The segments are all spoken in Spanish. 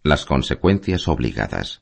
Las consecuencias obligadas.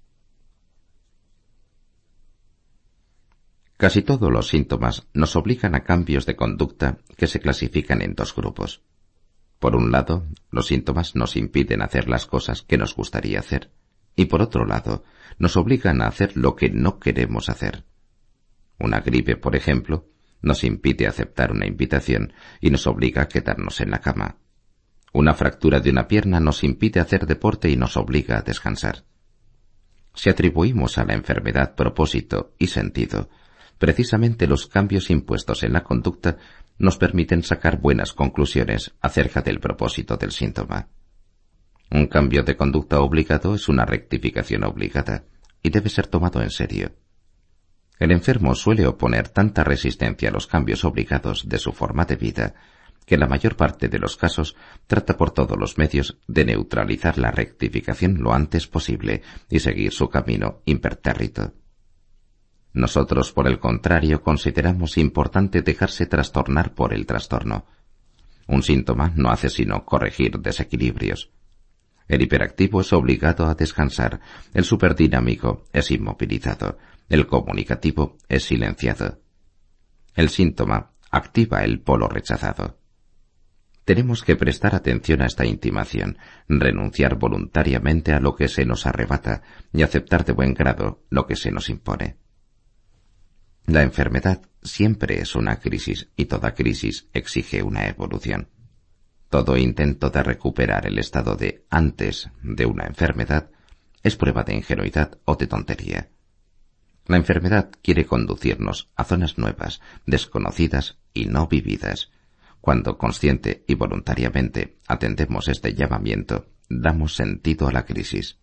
Casi todos los síntomas nos obligan a cambios de conducta que se clasifican en dos grupos. Por un lado, los síntomas nos impiden hacer las cosas que nos gustaría hacer, y por otro lado, nos obligan a hacer lo que no queremos hacer. Una gripe, por ejemplo, nos impide aceptar una invitación y nos obliga a quedarnos en la cama. Una fractura de una pierna nos impide hacer deporte y nos obliga a descansar. Si atribuimos a la enfermedad propósito y sentido, precisamente los cambios impuestos en la conducta nos permiten sacar buenas conclusiones acerca del propósito del síntoma. Un cambio de conducta obligado es una rectificación obligada y debe ser tomado en serio. El enfermo suele oponer tanta resistencia a los cambios obligados de su forma de vida que en la mayor parte de los casos trata por todos los medios de neutralizar la rectificación lo antes posible y seguir su camino impertérrito. Nosotros, por el contrario, consideramos importante dejarse trastornar por el trastorno. Un síntoma no hace sino corregir desequilibrios. El hiperactivo es obligado a descansar, el superdinámico es inmovilizado, el comunicativo es silenciado. El síntoma activa el polo rechazado. Tenemos que prestar atención a esta intimación, renunciar voluntariamente a lo que se nos arrebata y aceptar de buen grado lo que se nos impone. La enfermedad siempre es una crisis y toda crisis exige una evolución. Todo intento de recuperar el estado de antes de una enfermedad es prueba de ingenuidad o de tontería. La enfermedad quiere conducirnos a zonas nuevas, desconocidas y no vividas. Cuando consciente y voluntariamente atendemos este llamamiento, damos sentido a la crisis.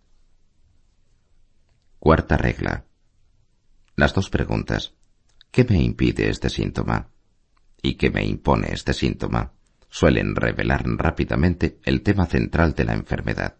Cuarta regla. Las dos preguntas: ¿qué me impide este síntoma? ¿Y qué me impone este síntoma? Suelen revelar rápidamente el tema central de la enfermedad.